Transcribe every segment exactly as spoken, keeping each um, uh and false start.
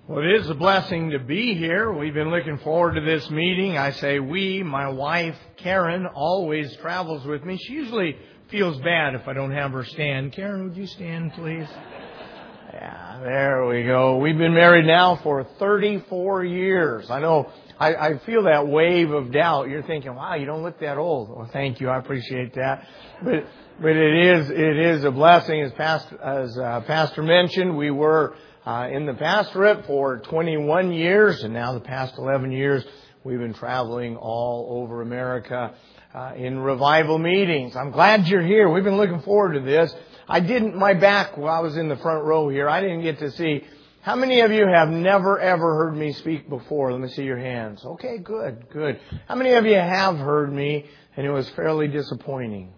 Well, it is a blessing to be here. We've been looking forward to this meeting. I say we, my wife, Karen, always travels with me. She usually feels bad if I don't have her stand. Karen, would you stand, please? Yeah, there we go. We've been married now for thirty-four years. I know I, I feel that wave of doubt. You're thinking, wow, you don't look that old. Well, thank you. I appreciate that. But but it is it is a blessing. As, past, as uh, Pastor mentioned, we were Uh, in the pastorate for twenty-one years, and now the past eleven years we've been traveling all over America uh, in revival meetings. I'm glad you're here. We've been looking forward to this. I didn't, my back while I was in the front row here, I didn't get to see. How many of you have never ever heard me speak before? Let me see your hands. Okay, good, good. How many of you have heard me and it was fairly disappointing?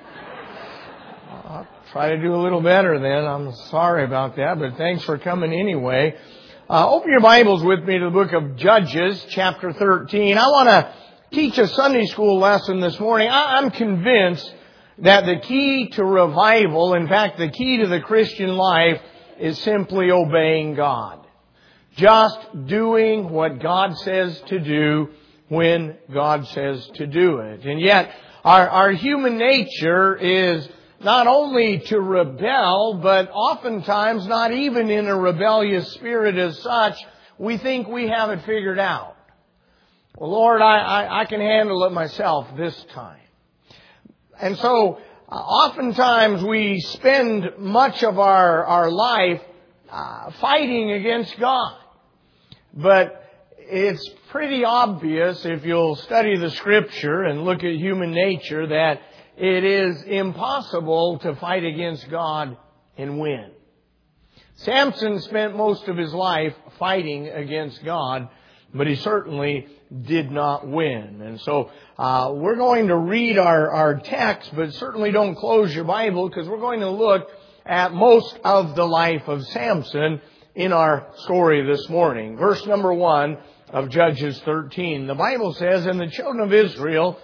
I'll try to do a little better then. I'm sorry about that, but thanks for coming anyway. Uh, open your Bibles with me to the book of Judges, chapter thirteen. I want to teach a Sunday school lesson this morning. I, I'm convinced that the key to revival, in fact, the key to the Christian life, is simply obeying God. Just doing what God says to do when God says to do it. And yet, our, our human nature is not only to rebel, but oftentimes not even in a rebellious spirit as such, we think we have it figured out. Well, Lord, I, I, I can handle it myself this time. And so, uh, oftentimes we spend much of our, our life uh, fighting against God. But it's pretty obvious if you'll study the Scripture and look at human nature that it is impossible to fight against God and win. Samson spent most of his life fighting against God, but he certainly did not win. And so uh, we're going to read our, our text, but certainly don't close your Bible because we're going to look at most of the life of Samson in our story this morning. Verse number one of Judges thirteen. The Bible says, "And the children of Israel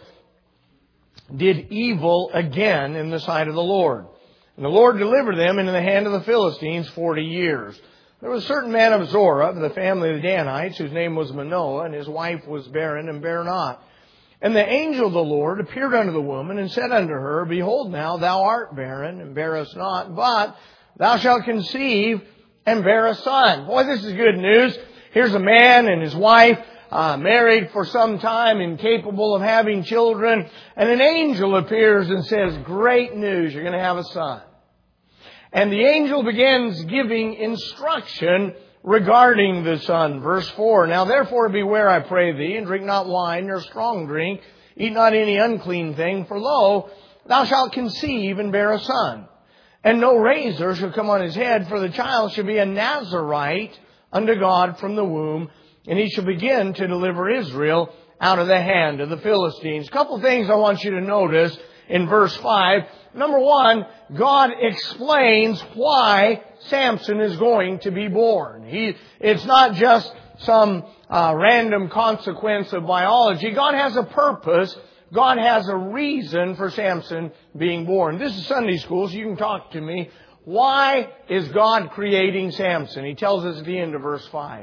did evil again in the sight of the Lord. And the Lord delivered them into the hand of the Philistines forty years. There was a certain man of Zorah, of the family of the Danites, whose name was Manoah, and his wife was barren and bare not. And the angel of the Lord appeared unto the woman, and said unto her, Behold now, thou art barren, and bearest not, but thou shalt conceive, and bear a son." Boy, this is good news. Here's a man and his wife, Uh, married for some time, incapable of having children. And an angel appears and says, "Great news, you're going to have a son." And the angel begins giving instruction regarding the son. Verse four, "Now therefore beware, I pray thee, and drink not wine nor strong drink. Eat not any unclean thing, for lo, thou shalt conceive and bear a son. And no razor shall come on his head, for the child shall be a Nazarite unto God from the womb. And he shall begin to deliver Israel out of the hand of the Philistines." A couple things I want you to notice in verse five. Number one, God explains why Samson is going to be born. He, it's not just some uh, random consequence of biology. God has a purpose. God has a reason for Samson being born. This is Sunday school, so you can talk to me. Why is God creating Samson? He tells us at the end of verse five.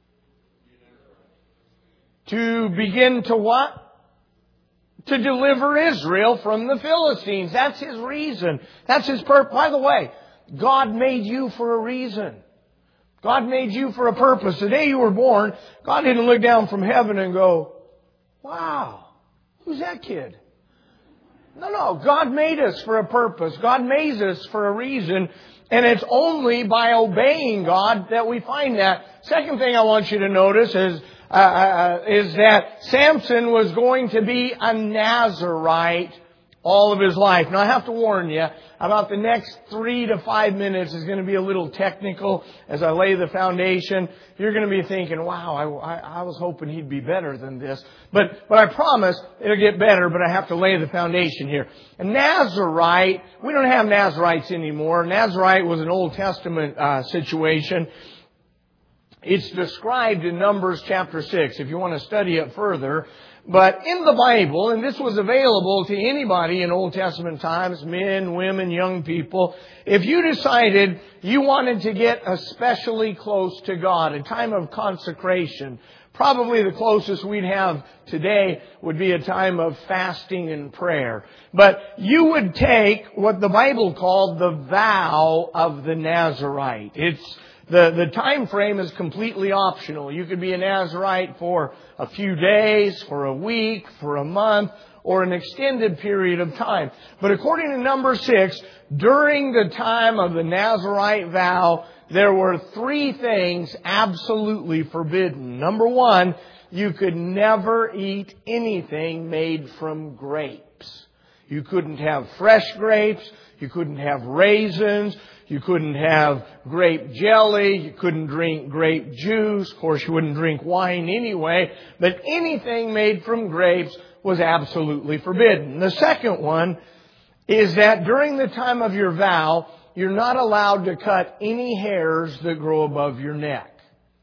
To begin to what? To deliver Israel from the Philistines. That's His reason. That's His purpose. By the way, God made you for a reason. God made you for a purpose. The day you were born, God didn't look down from heaven and go, "Wow, who's that kid?" No, no. God made us for a purpose. God made us for a reason. And it's only by obeying God that we find that. Second thing I want you to notice is Uh, uh, is that Samson was going to be a Nazarite all of his life. Now, I have to warn you, about the next three to five minutes is going to be a little technical as I lay the foundation. You're going to be thinking, wow, I, I, I was hoping he'd be better than this. But, but I promise it'll get better, but I have to lay the foundation here. A Nazarite, we don't have Nazarites anymore. Nazarite was an Old Testament uh, situation. It's described in Numbers chapter six, if you want to study it further. But in the Bible, and this was available to anybody in Old Testament times, men, women, young people, if you decided you wanted to get especially close to God, a time of consecration, probably the closest we'd have today would be a time of fasting and prayer. But you would take what the Bible called the vow of the Nazirite. It's The, the time frame is completely optional. You could be a Nazirite for a few days, for a week, for a month, or an extended period of time. But according to number six, during the time of the Nazirite vow, there were three things absolutely forbidden. Number one, you could never eat anything made from grapes. You couldn't have fresh grapes. You couldn't have raisins. You couldn't have grape jelly. You couldn't drink grape juice. Of course, you wouldn't drink wine anyway. But anything made from grapes was absolutely forbidden. The second one is that during the time of your vow, you're not allowed to cut any hairs that grow above your neck.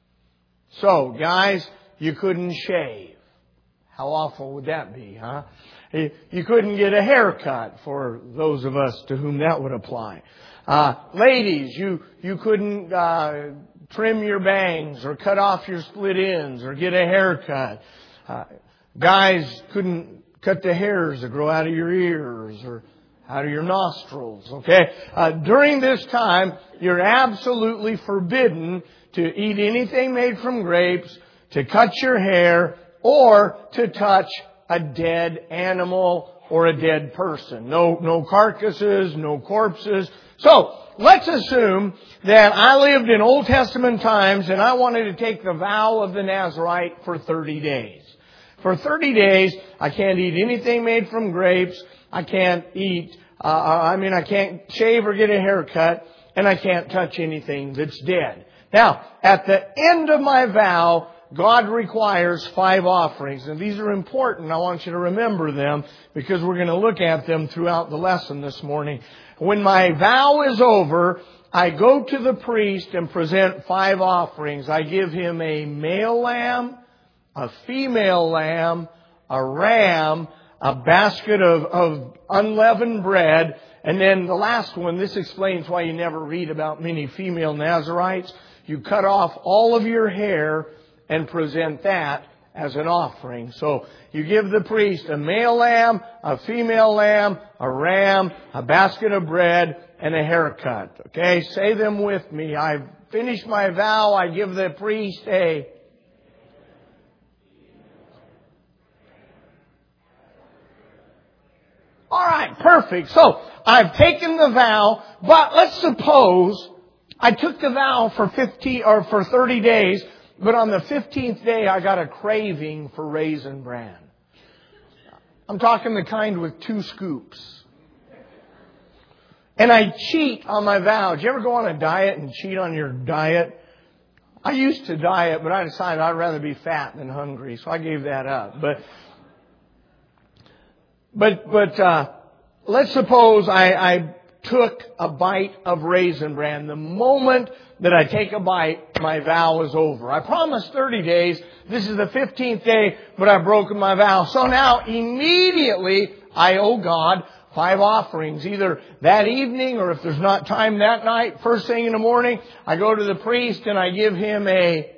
So, guys, you couldn't shave. How awful would that be, huh? You couldn't get a haircut for those of us to whom that would apply. Uh, ladies, you, you couldn't, uh, trim your bangs or cut off your split ends or get a haircut. Uh, guys couldn't cut the hairs that grow out of your ears or out of your nostrils, okay? Uh, during this time, you're absolutely forbidden to eat anything made from grapes, to cut your hair, or to touch a dead animal or a dead person. No, no carcasses, no corpses. So, let's assume that I lived in Old Testament times and I wanted to take the vow of the Nazirite for thirty days. For thirty days, I can't eat anything made from grapes. I can't eat, uh, I mean, I can't shave or get a haircut, and I can't touch anything that's dead. Now, at the end of my vow, God requires five offerings. And these are important. I want you to remember them because we're going to look at them throughout the lesson this morning. When my vow is over, I go to the priest and present five offerings. I give him a male lamb, a female lamb, a ram, a basket of, of unleavened bread, and then the last one, this explains why you never read about many female Nazirites. You cut off all of your hair and present that as an offering. So you give the priest a male lamb, a female lamb, a ram, a basket of bread, and a haircut. Okay, say them with me. I've finished my vow. I give the priest a... All right, perfect. So I've taken the vow, but let's suppose I took the vow for fifty or for thirty days. But on the fifteenth day, I got a craving for Raisin Bran. I'm talking the kind with two scoops. And I cheat on my vow. Did you ever go on a diet and cheat on your diet? I used to diet, but I decided I'd rather be fat than hungry, so I gave that up. But, but, but, uh, let's suppose I, I took a bite of Raisin Bran. The moment that I take a bite, my vow is over. I promised thirty days. This is the fifteenth day, but I've broken my vow. So now immediately I owe God five offerings. Either that evening or if there's not time that night, first thing in the morning, I go to the priest and I give him a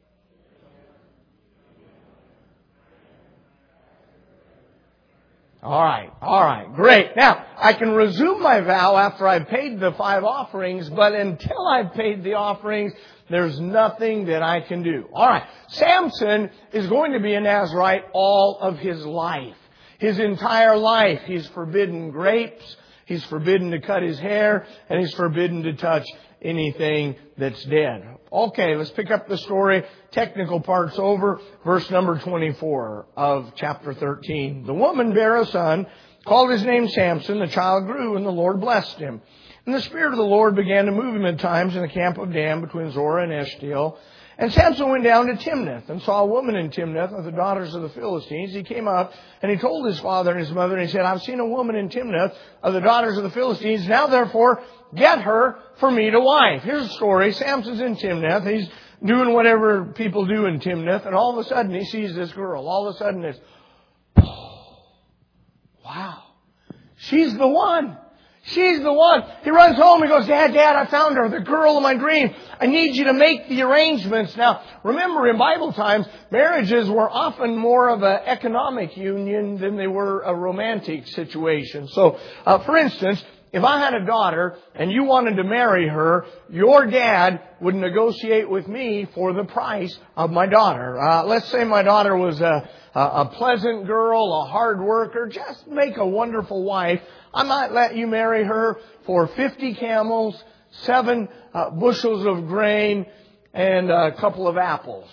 All right, all right, great. Now, I can resume my vow after I've paid the five offerings, but until I've paid the offerings, there's nothing that I can do. All right, Samson is going to be a Nazirite all of his life. His entire life, he's forbidden grapes, he's forbidden to cut his hair, and he's forbidden to touch anything that's dead. Okay, let's pick up the story. Technical part's over. Verse number twenty-four of chapter thirteen. The woman bare a son, called his name Samson. The child grew, and the Lord blessed him. And the Spirit of the Lord began to move him at times in the camp of Dan between Zorah and Eshtaol. And Samson went down to Timnath and saw a woman in Timnath of the daughters of the Philistines. He came up and he told his father and his mother, and he said, I've seen a woman in Timnath of the daughters of the Philistines. Now, therefore, get her for me to wife. Here's the story. Samson's in Timnath. He's doing whatever people do in Timnath, and all of a sudden he sees this girl. All of a sudden it's, oh, wow, she's the one. She's the one. He runs home and goes, Dad, Dad, I found her, the girl of my dream. I need you to make the arrangements. Now, remember, in Bible times, marriages were often more of an economic union than they were a romantic situation. So, uh, for instance, if I had a daughter and you wanted to marry her, your dad would negotiate with me for the price of my daughter. Uh, let's say my daughter was a, a pleasant girl, a hard worker, just make a wonderful wife. I might let you marry her for fifty camels, seven uh, bushels of grain, and a couple of apples.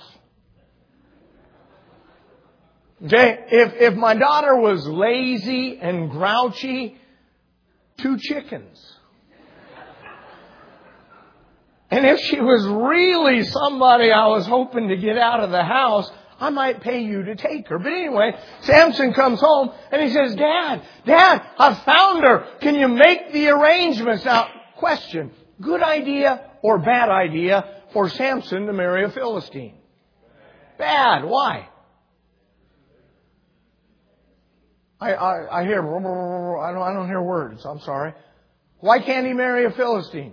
Okay? If, if my daughter was lazy and grouchy, two chickens. And if she was really somebody I was hoping to get out of the house, I might pay you to take her. But anyway, Samson comes home and he says, Dad, Dad, I found her. Can you make the arrangements? Now, question, good idea or bad idea for Samson to marry a Philistine? Bad. Why? I, I, I hear, I don't, I don't hear words. I'm sorry. Why can't he marry a Philistine?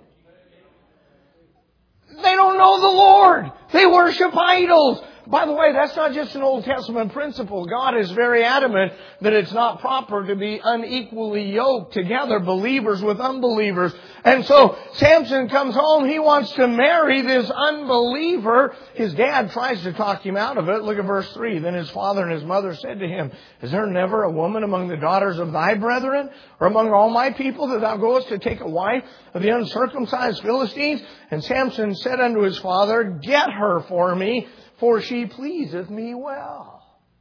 They don't know the Lord. They worship idols. By the way, that's not just an Old Testament principle. God is very adamant that it's not proper to be unequally yoked together, believers with unbelievers. And so Samson comes home. He wants to marry this unbeliever. His dad tries to talk him out of it. Look at verse three. Then his father and his mother said to him, Is there never a woman among the daughters of thy brethren, or among all my people, that thou goest to take a wife of the uncircumcised Philistines? And Samson said unto his father, Get her for me, for she pleaseth me well.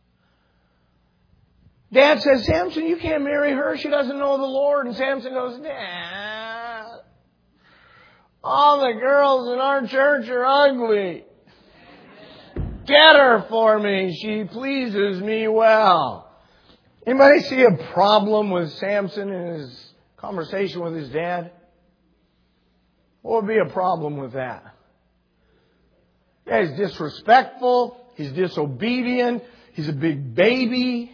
Dad says, Samson, you can't marry her. She doesn't know the Lord. And Samson goes, Dad, all the girls in our church are ugly. Get her for me. She pleases me well. Anybody see a problem with Samson in his conversation with his dad? What would be a problem with that? Yeah, he's disrespectful. He's disobedient. He's a big baby.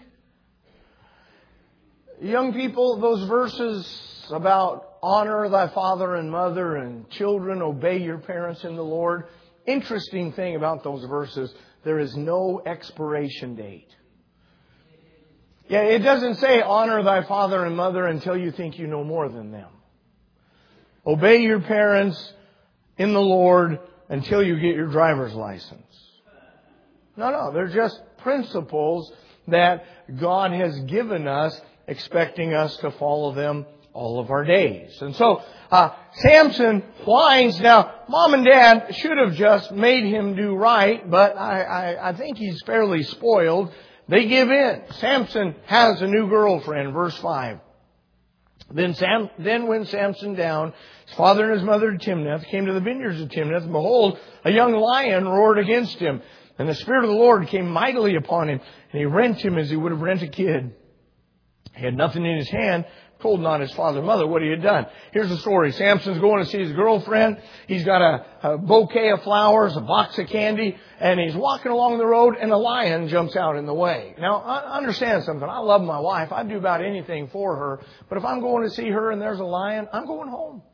Young people, those verses about honor thy father and mother and children, obey your parents in the Lord. Interesting thing about those verses, there is no expiration date. Yeah, it doesn't say honor thy father and mother until you think you know more than them. Obey your parents in the Lord until you get your driver's license. No, no, they're just principles that God has given us, expecting us to follow them all of our days. And so, uh, Samson whines. Now, Mom and Dad should have just made him do right, but I, I, I think he's fairly spoiled. They give in. Samson has a new girlfriend, verse five. Then Sam, then went Samson down, his father and his mother to Timnath, came to the vineyards of Timnath, and behold, a young lion roared against him. And the Spirit of the Lord came mightily upon him, and he rent him as he would have rent a kid. He had nothing in his hand, told not his father and mother what he had done. Here's the story. Samson's going to see his girlfriend. He's got a, a bouquet of flowers, a box of candy, and he's walking along the road, and a lion jumps out in the way. Now, I understand something. I love my wife. I'd do about anything for her. But if I'm going to see her and there's a lion, I'm going home.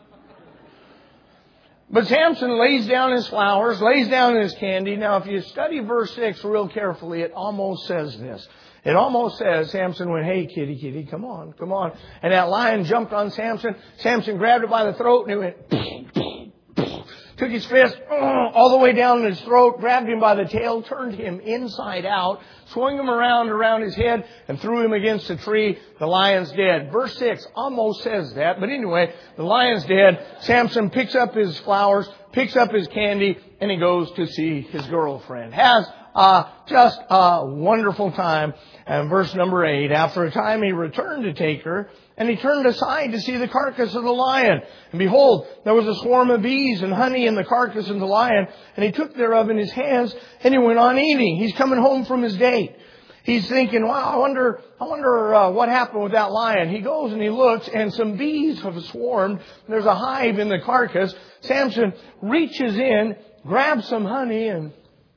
But Samson lays down his flowers, lays down his candy. Now, if you study verse six real carefully, it almost says this. It almost says, Samson went, hey, kitty, kitty, come on, come on. And that lion jumped on Samson. Samson grabbed it by the throat and he went, took his fist all the way down his throat, grabbed him by the tail, turned him inside out, swung him around around his head, and threw him against a tree. The lion's dead. Verse six almost says that. But anyway, the lion's dead. Samson picks up his flowers, picks up his candy, and he goes to see his girlfriend. Has uh, just a wonderful time. And verse number eight, after a time he returned to take her, and he turned aside to see the carcass of the lion. And behold, there was a swarm of bees and honey in the carcass of the lion. And he took thereof in his hands, and he went on eating. He's coming home from his date. He's thinking, wow, I wonder, I wonder uh, what happened with that lion. He goes and he looks, and some bees have swarmed. There's a hive in the carcass. Samson reaches in, grabs some honey and...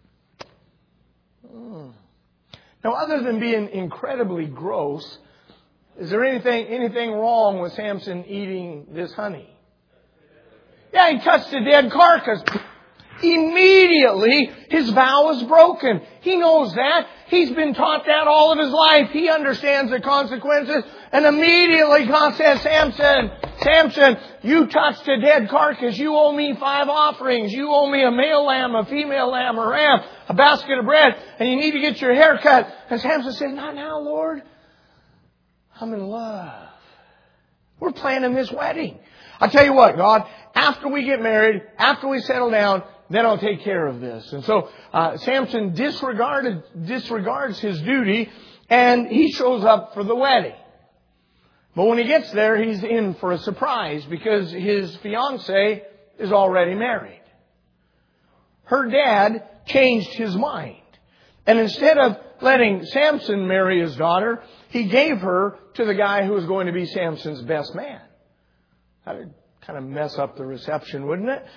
Mm. Now, other than being incredibly gross, is there anything anything wrong with Samson eating this honey? Yeah, he touched a dead carcass. Immediately, his vow is broken. He knows that. He's been taught that all of his life. He understands the consequences. And immediately God says, Samson, Samson, you touched a dead carcass. You owe me five offerings. You owe me a male lamb, a female lamb, a ram, a basket of bread. And you need to get your hair cut. And Samson said, not now, Lord. I'm in love. We're planning this wedding. I'll tell you what, God, after we get married, after we settle down, then I'll take care of this. And so uh, Samson disregarded disregards his duty, and he shows up for the wedding. But when he gets there, he's in for a surprise because his fiancée is already married. Her dad changed his mind. And instead of letting Samson marry his daughter, he gave her to the guy who was going to be Samson's best man. That would kind of mess up the reception, wouldn't it?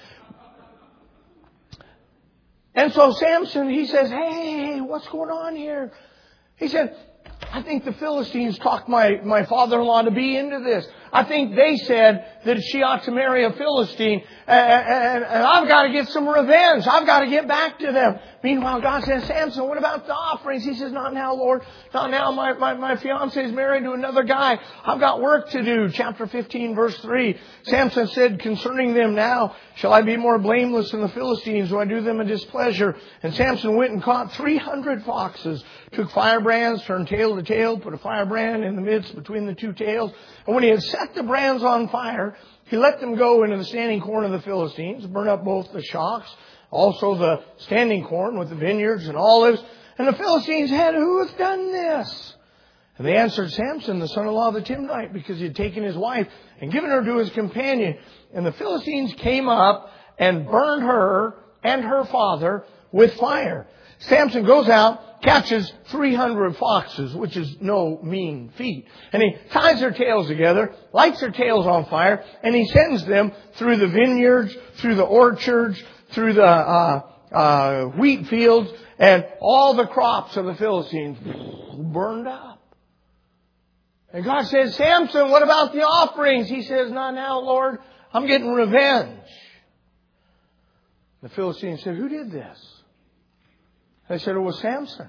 And so Samson, he says, hey, what's going on here? He said, I think the Philistines talked my, my father-in-law to be into this. I think they said that she ought to marry a Philistine. And, and, and I've got to get some revenge. I've got to get back to them. Meanwhile, God says, Samson, what about the offerings? He says, not now, Lord. Not now. My, my, my fiancé is married to another guy. I've got work to do. Chapter fifteen, verse three. Samson said, concerning them now, shall I be more blameless than the Philistines? Do I do them a displeasure? And Samson went and caught three hundred foxes, took firebrands, turned tail to tail, put a firebrand in the midst between the two tails. And when he had set the brands on fire, he let them go into the standing corn of the Philistines, burn up both the shocks, also the standing corn with the vineyards and olives. And the Philistines said, who hath done this? And they answered, Samson, the son-in-law of the Timnite, because he had taken his wife and given her to his companion. And the Philistines came up and burned her and her father with fire. Samson goes out, catches three hundred foxes, which is no mean feat. And he ties their tails together, lights their tails on fire, and he sends them through the vineyards, through the orchards, through the uh, uh, wheat fields, and all the crops of the Philistines burned up. And God says, Samson, what about the offerings? He says, not now, Lord. I'm getting revenge. The Philistines said, who did this? They said, it was Samson.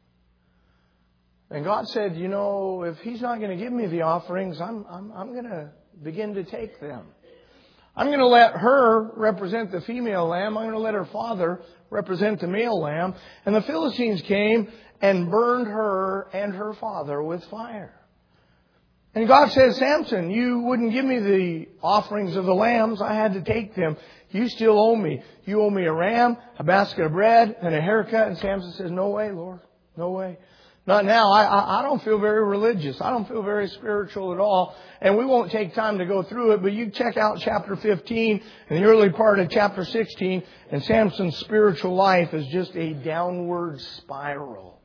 And God said, you know, if he's not going to give me the offerings, I'm, I'm, I'm going to begin to take them. I'm going to let her represent the female lamb. I'm going to let her father represent the male lamb. And the Philistines came and burned her and her father with fire. And God says, Samson, you wouldn't give me the offerings of the lambs. I had to take them. You still owe me. You owe me a ram, a basket of bread, and a haircut. And Samson says, no way, Lord. No way. Not now. I, I, I don't feel very religious. I don't feel very spiritual at all. And we won't take time to go through it, but you check out chapter fifteen and the early part of chapter sixteen, and Samson's spiritual life is just a downward spiral.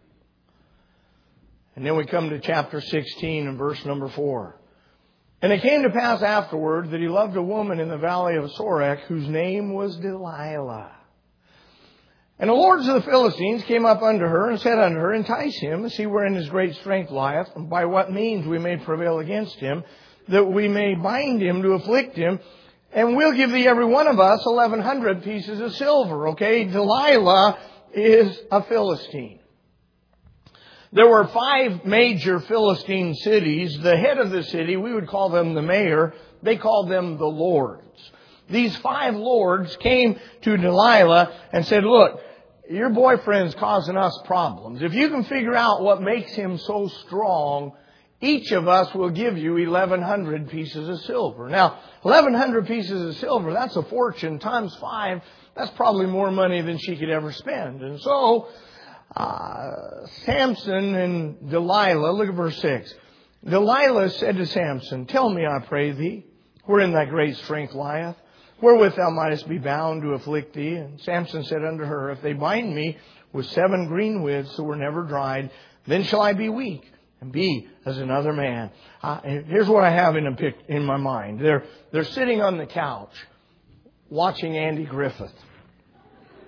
And then we come to chapter sixteen and verse number four. And it came to pass afterward that he loved a woman in the valley of Sorek, whose name was Delilah. And the lords of the Philistines came up unto her and said unto her, entice him, and see wherein his great strength lieth, and by what means we may prevail against him, that we may bind him to afflict him, and we'll give thee every one of us eleven hundred pieces of silver. Okay, Delilah is a Philistine. There were five major Philistine cities. The head of the city, we would call them the mayor. They called them the lords. These five lords came to Delilah and said, look, your boyfriend's causing us problems. If you can figure out what makes him so strong, each of us will give you eleven hundred pieces of silver. Now, eleven hundred pieces of silver, that's a fortune. Times five, that's probably more money than she could ever spend. And so, Uh, Samson and Delilah, look at verse six. Delilah said to Samson, tell me, I pray thee, wherein thy great strength lieth, wherewith thou mightest be bound to afflict thee. And Samson said unto her, if they bind me with seven green withs that were never dried, then shall I be weak and be as another man. Uh, here's what I have in, a pic, in my mind. They're, they're sitting on the couch watching Andy Griffith.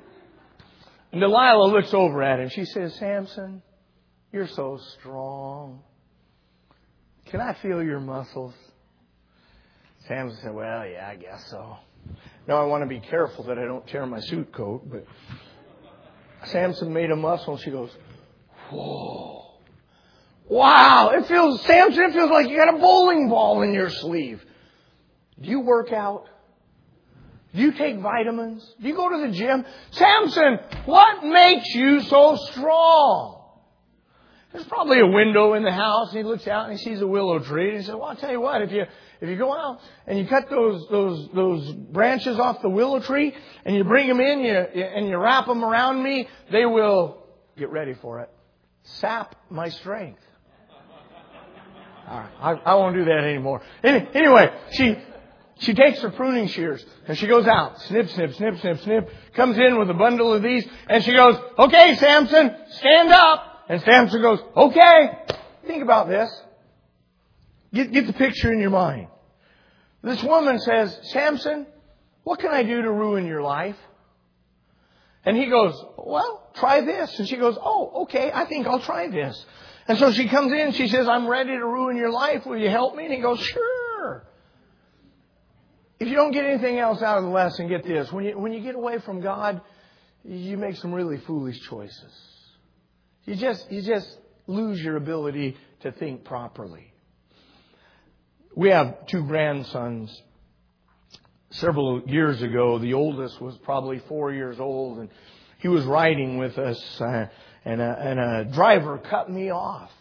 And Delilah looks over at him. She says, Samson, you're so strong. Can I feel your muscles? Samson said, well, yeah, I guess so. Now I want to be careful that I don't tear my suit coat, but Samson made a muscle and she goes, whoa. Wow, it feels, Samson, it feels like you got a bowling ball in your sleeve. Do you work out? Do you take vitamins? Do you go to the gym? Samson, what makes you so strong? There's probably a window in the house, and he looks out and he sees a willow tree, and he says, well, I'll tell you what, if you if you go out and you cut those those those branches off the willow tree and you bring them in you, and you wrap them around me, they will, get ready for it, sap my strength. All right, I, I won't do that anymore. Any, anyway, she she takes her pruning shears and she goes out, snip, snip, snip, snip, snip, comes in with a bundle of these, and she goes, okay, Samson, stand up. And Samson goes, okay. Think about this. Get, get the picture in your mind. This woman says, Samson, what can I do to ruin your life? And he goes, well, try this. And she goes, oh, okay, I think I'll try this. And so she comes in, she says, I'm ready to ruin your life. Will you help me? And he goes, sure. If you don't get anything else out of the lesson, get this. When you, when you get away from God, you make some really foolish choices. You just, you just lose your ability to think properly. We have two grandsons. Several years ago, the oldest was probably four years old, and he was riding with us, uh, and, a, and a driver cut me off.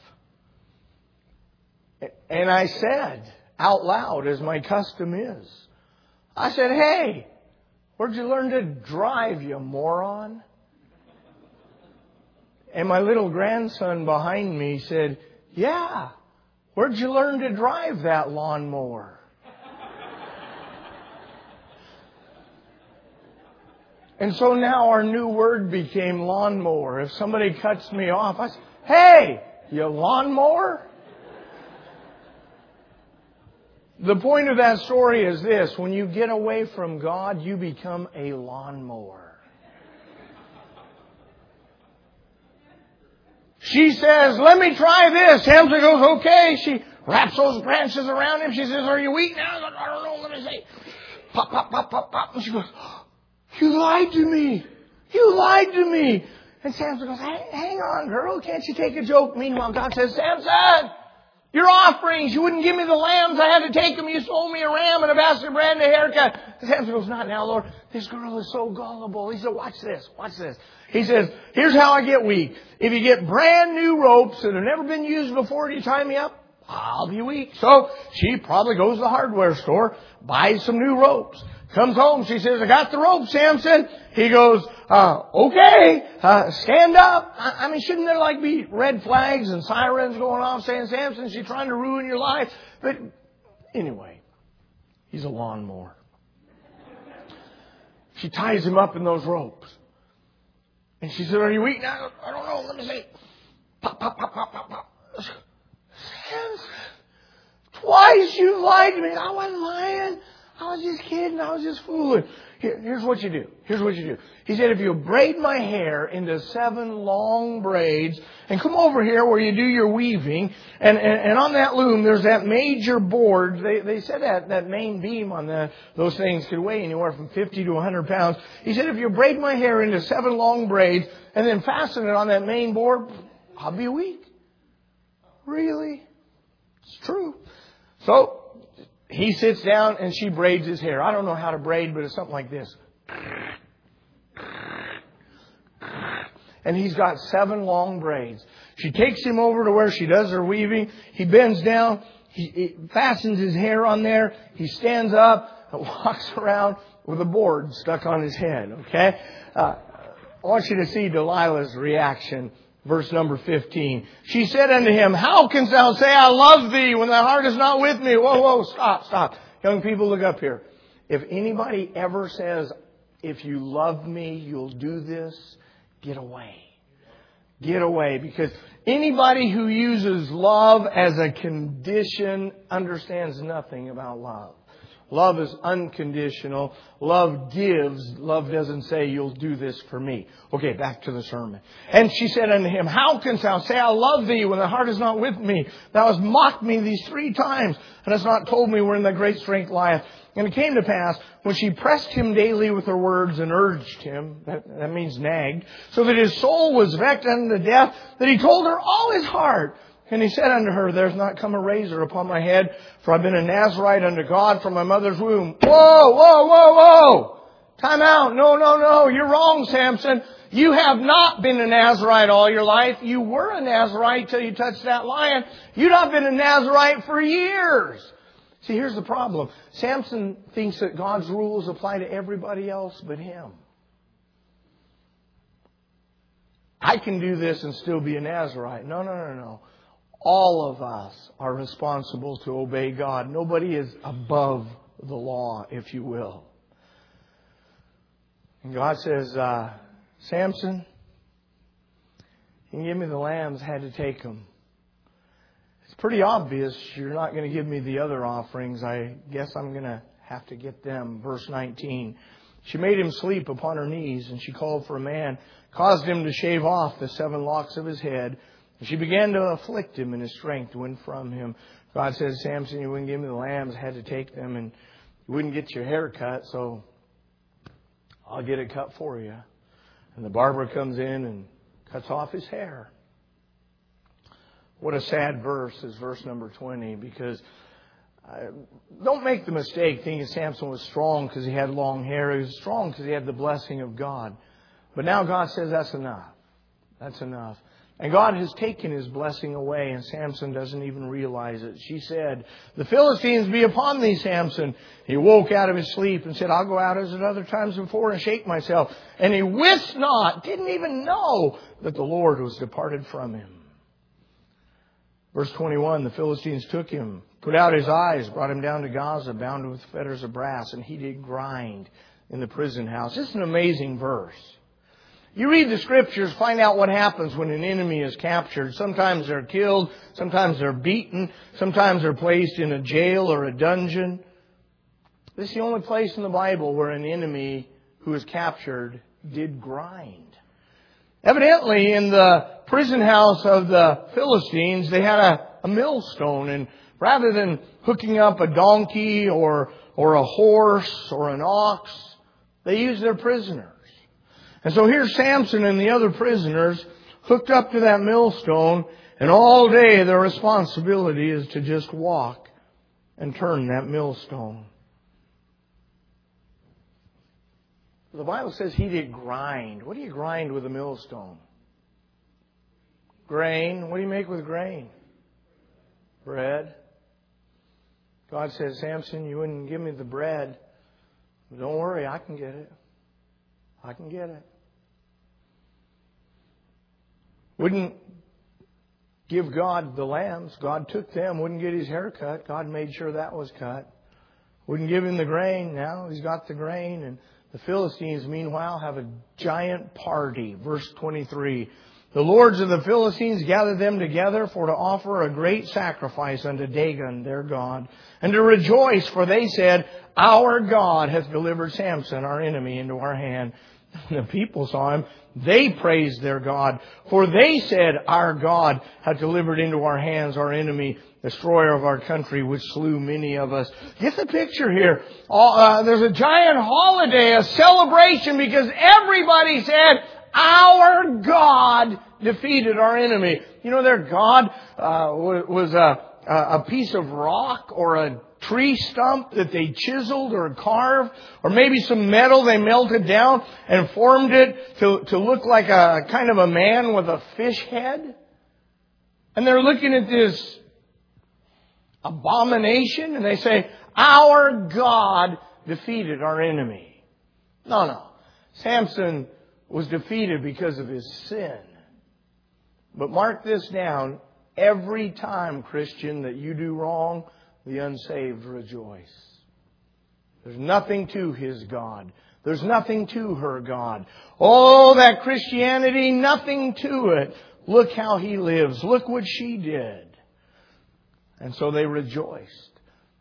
And I said out loud, as my custom is, I said, hey, where'd you learn to drive, you moron? And my little grandson behind me said, yeah, where'd you learn to drive that lawnmower? And so now our new word became lawnmower. If somebody cuts me off, I say, hey, you lawnmower? The point of that story is this. When you get away from God, you become a lawnmower. She says, let me try this. Samson goes, okay. She wraps those branches around him. She says, are you weak now? I don't know. Let me see. Pop, pop, pop, pop, pop. And she goes, you lied to me. You lied to me. And Samson goes, hey, hang on, girl. Can't you take a joke? Meanwhile, God says, Samson, your offerings. You wouldn't give me the lambs. I had to take them. You sold me a ram and a basket of bread and a haircut. And Samson goes, not now, Lord. This girl is so gullible. He said, watch this. Watch this. He says, here's how I get weak. If you get brand new ropes that have never been used before and you tie me up, I'll be weak. So she probably goes to the hardware store, buys some new ropes, comes home. She says, I got the rope, Samson. He goes, uh, okay, uh, stand up. I, I mean, shouldn't there like be red flags and sirens going off saying, Samson, she's trying to ruin your life? But anyway, he's a lawnmower. She ties him up in those ropes. And she said, are you weak now? I don't know. Let me see. Pop, pop, pop, pop, pop, pop. Samson, twice you lied to me. I wasn't lying. I was just kidding. I was just fooling. Here, here's what you do. Here's what you do. He said, if you braid my hair into seven long braids and come over here where you do your weaving, and, and, and on that loom, there's that major board. They, they said that, that main beam on the, those things could weigh anywhere from fifty to one hundred pounds. He said, if you braid my hair into seven long braids and then fasten it on that main board, I'll be weak. Really? It's true. So, he sits down and she braids his hair. I don't know how to braid, but it's something like this. And he's got seven long braids. She takes him over to where she does her weaving. He bends down. He, he fastens his hair on there. He stands up and walks around with a board stuck on his head. Okay? Uh, I want you to see Delilah's reaction. Verse number fifteen. She said unto him, how canst thou say I love thee when thy heart is not with me? Whoa, whoa, stop, stop. Young people, look up here. If anybody ever says, if you love me, you'll do this, get away. Get away. Because anybody who uses love as a condition understands nothing about love. Love is unconditional. Love gives. Love doesn't say, you'll do this for me. Okay, back to the sermon. And she said unto him, how canst thou say, I love thee, when thy heart is not with me? Thou hast mocked me these three times, and hast not told me wherein thy great strength lieth. And it came to pass, when she pressed him daily with her words and urged him, that, that means nagged, so that his soul was vexed unto death, that he told her all his heart. And he said unto her, there's not come a razor upon my head, for I've been a Nazarite unto God from my mother's womb. Whoa, whoa, whoa, whoa! Time out. No, no, no. You're wrong, Samson. You have not been a Nazarite all your life. You were a Nazarite till you touched that lion. You've not been a Nazarite for years. See, here's the problem. Samson thinks that God's rules apply to everybody else but him. I can do this and still be a Nazarite. No, no, no, no. All of us are responsible to obey God. Nobody is above the law, if you will. And God says, uh, Samson, you can give me the lambs, had to take them. It's pretty obvious you're not going to give me the other offerings. I guess I'm going to have to get them. Verse nineteen. She made him sleep upon her knees, and she called for a man, caused him to shave off the seven locks of his head. And she began to afflict him, and his strength went from him. God said, Samson, you wouldn't give me the lambs, had to take them, and you wouldn't get your hair cut, so I'll get it cut for you. And the barber comes in and cuts off his hair. What a sad verse is verse number twenty, because uh, don't make the mistake thinking Samson was strong because he had long hair. He was strong because he had the blessing of God. But now God says that's enough. That's enough. And God has taken his blessing away, and Samson doesn't even realize it. She said, the Philistines be upon thee, Samson. He woke out of his sleep and said, I'll go out as at other times before and shake myself. And he wist not, didn't even know that the Lord was departed from him. Verse twenty-one, the Philistines took him, put out his eyes, brought him down to Gaza, bound with fetters of brass, and he did grind in the prison house. This is an amazing verse. You read the scriptures, find out what happens when an enemy is captured. Sometimes they're killed, sometimes they're beaten, sometimes they're placed in a jail or a dungeon. This is the only place in the Bible where an enemy who is captured did grind. Evidently, in the prison house of the Philistines, they had a, a millstone, and rather than hooking up a donkey or, or a horse or an ox, they used their prisoners. And so here's Samson and the other prisoners hooked up to that millstone, and all day their responsibility is to just walk and turn that millstone. The Bible says he did grind. What do you grind with a millstone? Grain. What do you make with grain? Bread. God says, Samson, you wouldn't give me the bread. Don't worry, I can get it. I can get it. Wouldn't give God the lambs. God took them. Wouldn't get his hair cut. God made sure that was cut. Wouldn't give him the grain. Now he's got the grain. And the Philistines, meanwhile, have a giant party. Verse twenty-three. The lords of the Philistines gathered them together for to offer a great sacrifice unto Dagon, their god, and to rejoice, for they said, our God hath delivered Samson, our enemy, into our hand. And the people saw him. They praised their God, for they said, our God hath delivered into our hands our enemy, destroyer of our country, which slew many of us. Get the picture here. Uh, there's a giant holiday, a celebration, because everybody said, our God defeated our enemy. You know, their God uh, was a, a piece of rock or a tree stump that they chiseled or carved, or maybe some metal they melted down and formed it to, to look like a kind of a man with a fish head. And they're looking at this abomination and they say, our God defeated our enemy. No, no. Samson was defeated because of his sin. But mark this down. Every time, Christian, that you do wrong, the unsaved rejoice. There's nothing to his God. There's nothing to her God. Oh, that Christianity, nothing to it. Look how he lives. Look what she did. And so they rejoiced.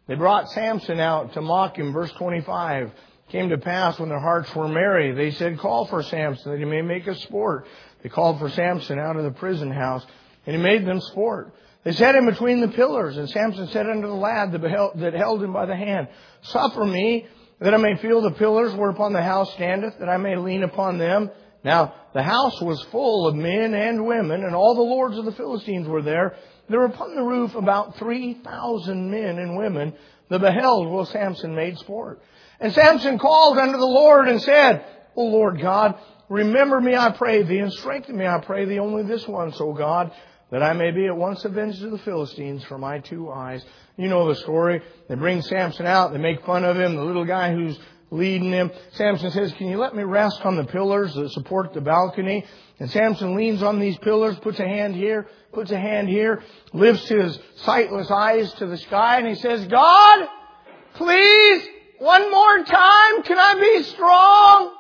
They brought Samson out to mock him. Verse twenty-five. Came to pass when their hearts were merry, they said, call for Samson that he may make us sport. They called for Samson out of the prison house, and he made them sport. They set him between the pillars, and Samson said unto the lad that held him by the hand, suffer me that I may feel the pillars whereupon the house standeth, that I may lean upon them. Now the house was full of men and women, and all the lords of the Philistines were there. There were upon the roof about three thousand men and women that beheld while Samson made sport. And Samson called unto the Lord and said, O Lord God, remember me, I pray thee, and strengthen me, I pray thee, only this once, O God, that I may be at once avenged of the Philistines for my two eyes. You know the story. They bring Samson out. They make fun of him, the little guy who's leading him. Samson says, can you let me rest on the pillars that support the balcony? And Samson leans on these pillars, puts a hand here, puts a hand here, lifts his sightless eyes to the sky, and he says, God, please, one more time, can I be strong?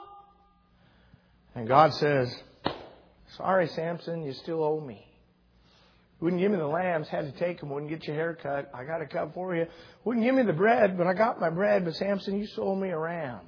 And God says, sorry, Samson, you still owe me. Wouldn't give me the lambs, had to take them, wouldn't get your hair cut. I got a cut for you. Wouldn't give me the bread, but I got my bread. But Samson, you sold me a ram.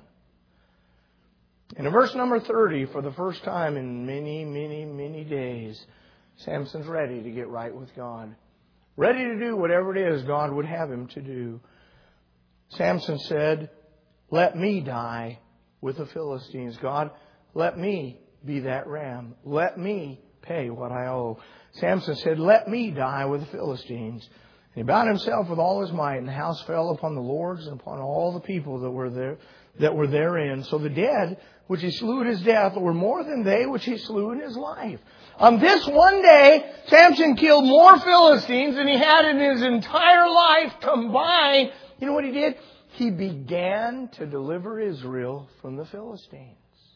And in verse number thirty, for the first time in many, many, many days, Samson's ready to get right with God. Ready to do whatever it is God would have him to do. Samson said, let me die with the Philistines. God, let me be that ram. Let me pay what I owe. Samson said, let me die with the Philistines. And he bound himself with all his might, and the house fell upon the lords and upon all the people that were there, that were therein. So the dead, which he slew at his death, were more than they which he slew in his life. On this one day, Samson killed more Philistines than he had in his entire life combined. You know what he did? He began to deliver Israel from the Philistines.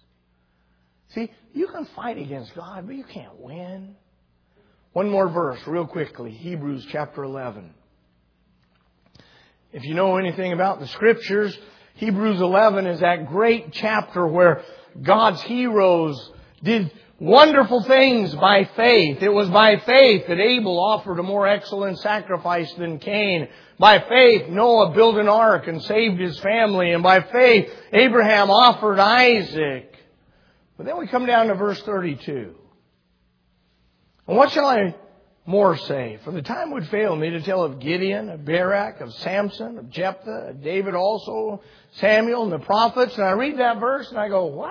See, you can fight against God, but you can't win. One more verse, real quickly. Hebrews chapter eleven. If you know anything about the Scriptures, Hebrews eleven is that great chapter where God's heroes did wonderful things by faith. It was by faith that Abel offered a more excellent sacrifice than Cain. By faith, Noah built an ark and saved his family. And by faith, Abraham offered Isaac. But then we come down to verse thirty-two. And what shall I more say? For the time would fail me to tell of Gideon, of Barak, of Samson, of Jephthah, of David also, Samuel, and the prophets. And I read that verse and I go, what?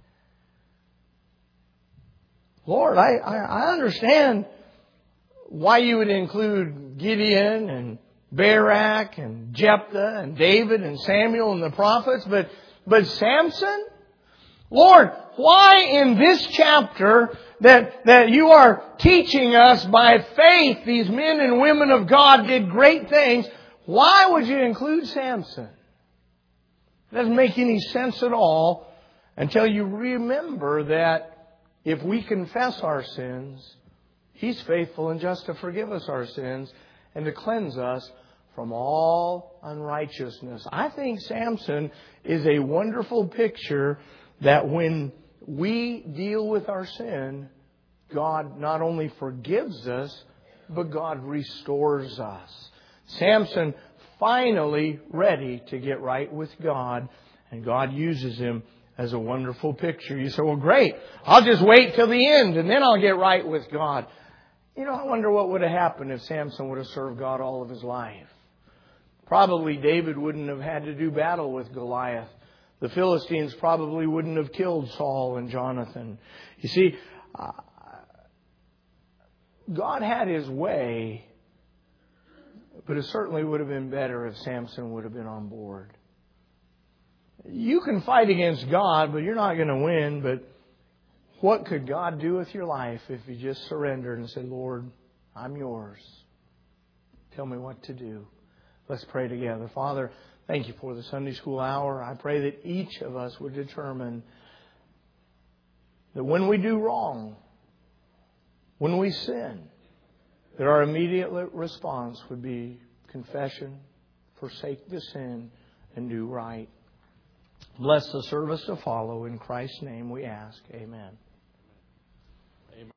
Lord, I, I, I understand why you would include Gideon and Barak and Jephthah and David and Samuel and the prophets, but, but Samson? Lord, why in this chapter that, that you are teaching us by faith these men and women of God did great things, why would you include Samson? It doesn't make any sense at all until you remember that if we confess our sins, He's faithful and just to forgive us our sins and to cleanse us from all unrighteousness. I think Samson is a wonderful picture that when we deal with our sin, God not only forgives us, but God restores us. Samson finally ready to get right with God, and God uses him as a wonderful picture. You say, well, great, I'll just wait till the end and then I'll get right with God. You know, I wonder what would have happened if Samson would have served God all of his life. Probably David wouldn't have had to do battle with Goliath. The Philistines probably wouldn't have killed Saul and Jonathan. You see, uh, God had His way, but it certainly would have been better if Samson would have been on board. You can fight against God, but you're not going to win. But what could God do with your life if you just surrendered and said, Lord, I'm yours. Tell me what to do. Let's pray together. Father, thank you for the Sunday school hour. I pray that each of us would determine that when we do wrong, when we sin, that our immediate response would be confession, forsake the sin, and do right. Bless the service to follow. In Christ's name we ask. Amen.